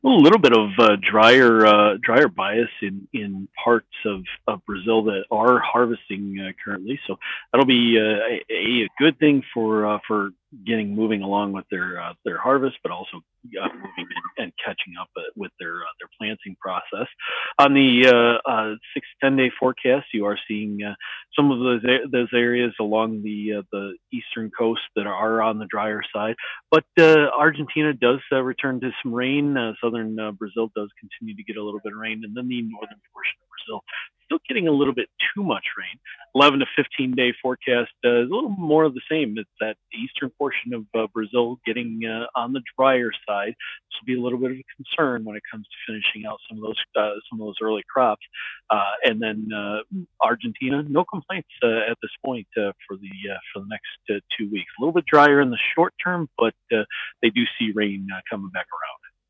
A little bit of drier bias in parts of Brazil that are harvesting currently, so that'll be a good thing for getting moving along with their harvest, but also moving and catching up with their planting process. On the 6 to 10 day forecast, you are seeing some of those areas along the eastern coast that are on the drier side. But Argentina does return to some rain. Southern Brazil does continue to get a little bit of rain, and then the northern portion of Brazil still getting a little bit too much rain. 11 to 15 day forecast is a little more of the same. It's that eastern portion of Brazil getting on the drier side. This will be a little bit of a concern when it comes to finishing out some of those early crops. And then Argentina, no complaints at this point for the next 2 weeks. A little bit drier in the short term, but they do see rain coming back around.